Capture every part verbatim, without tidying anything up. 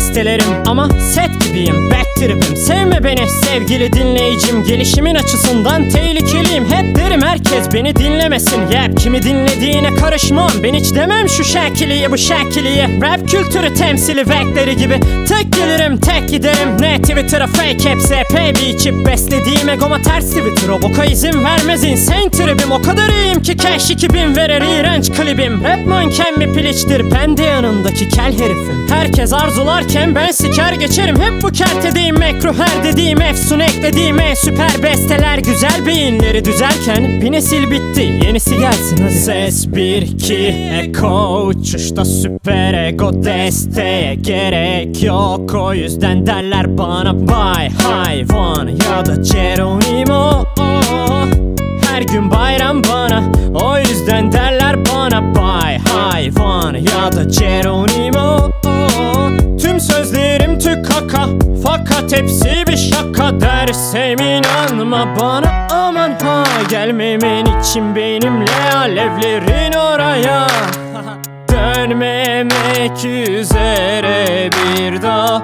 bestelerim ama set gibiyim, back trip'im. Sevme beni sevgili dinleyicim, gelişimin açısından tehlikeliyim. Hep derim herkes beni dinlemesin, yep kimi dinlediğine karışmam. Ben hiç demem şu şekiliye bu şekiliye, rap kültürü temsili vekleri gibi. Tek gelirim tek giderim, ne Twitter'a fake hepsi epey bir içip beslediğim egoma ters Twitter. O boka izin vermez insane tribim, o kadar iyiyim ki cash iki bin verir iğrenç klibim. Rap manken mi piliçtir, ben de yanındaki kel herifim. Herkes arzularken ben siker geçerim. Hep bu kertedeyim mekruh her dediğim efsun eklediğim en süper besteler. Güzel beyinleri düzelken bir nesil bitti, yenisi gelsin hadi. Ses bir iki eko uçuşta, süper ego desteğe gerek yok. O yüzden derler bana bay hayvan ya da Geronimo. Her gün bayram bana, o yüzden derler bana bay hayvan ya da Geronimo. Tüm sözlerim tük kaka, fakat hepsi bir şaka. Dersem inanma bana aman ha, gelmemen için benimle alevlerin oraya. Dönmemek üzere bir daha.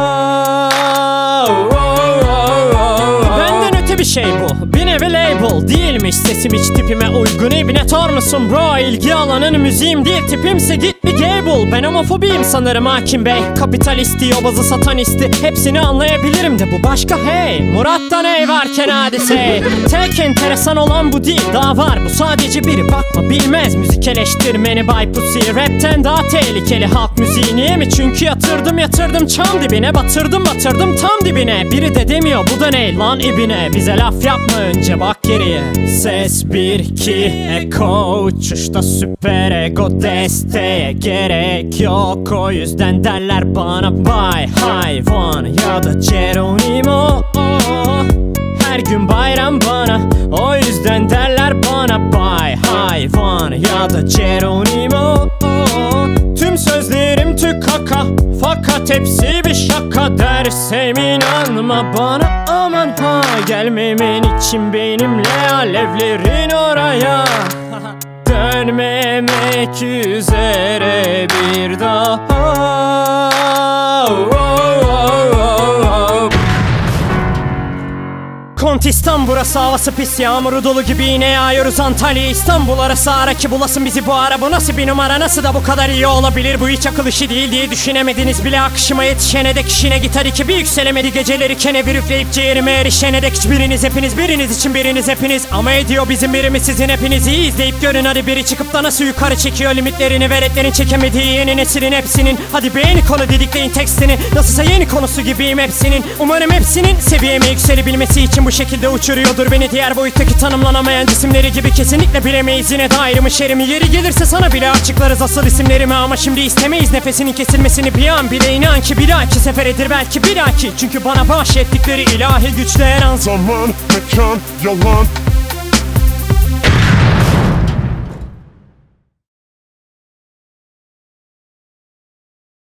Benden öte bir şey bu, bir nevi label değilmiş. Sesim hiç tipime uygun, ibne tor musun bro? İlgi alanın müziğim değil, tipimse git bir gable. Ben homofobiyim sanırım hakim bey, kapitalisti yobazı satanisti hepsini anlayabilirim de bu başka hey. Murat'tan ey varken hadise. Tek enteresan olan bu değil, daha var bu sadece biri, bakma bilmez müzik eleştirmeni Bay Pussy. Rapten daha tehlikeli halk müziği, niye mi? Çünkü yatırdım yatırdım çam dibine, batırdım batırdım tam dibine. Biri de demiyor bu da ne lan ibine, bize laf yapma önce bak geriye. Ses bir iki eko uçuşta, süper ego desteğe gerek yok. O yüzden derler bana bay hayvan ya da Geronimo. Her gün bayram bana, o yüzden derler bana bay hayvan ya da Geronimo. Tüm sözlerim tük kaka, fakat hepsi bir şaka. Dersem inanma bana aman ha, gelmemen için benimle alevlerin oraya. Dönmemek üzere bir daha. Kontistan burası, havası pis, yağmuru dolu gibi yine yağıyoruz Antalya İstanbul arası. Ara ki bulasın bizi bu ara, bu nasıl bir numara, nasıl da bu kadar iyi olabilir? Bu hiç akıl işi değil diye düşünemediniz bile, akışıma yetişene dek işine git hadi ki bir yükselemedi. Geceleri kenevir üfleyip ciğerime erişene dek hiçbiriniz hepiniz, biriniz için biriniz hepiniz. Ama ediyor bizim birimiz sizin hepinizi, iyi izleyip görün hadi. Biri çıkıp da nasıl yukarı çekiyor limitlerini, veletlerin çekemediği yeni neslin hepsinin. Hadi beğeni konu didikleyin tekstini, nasılsa yeni konusu gibiyim hepsinin. Umarım hepsinin seviyeme yükselebilmesi için bu şekilde uçuruyordur beni diğer boyuttaki tanımlanamayan cisimleri gibi. Kesinlikle bilemeyiz yine de ayrımı şerimi, yeri gelirse sana bile açıklarız asıl isimlerimi. Ama şimdi istemeyiz nefesinin kesilmesini bir an bile, inan ki bir dahaki seferidir belki bir dahaki. Çünkü bana bahşettikleri ilahi güçle her an. Zaman, mekan, yalan,